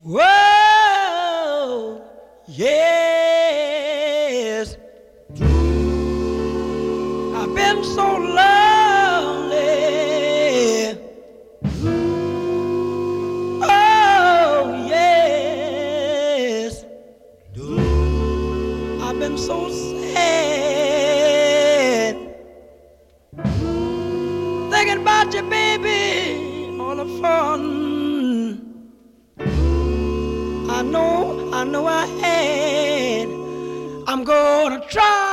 Whoa, yes. I've been so lonely. Oh, yes. I've been so sad. Thinking about you, baby, all the fun. I know I had. I'm gonna try.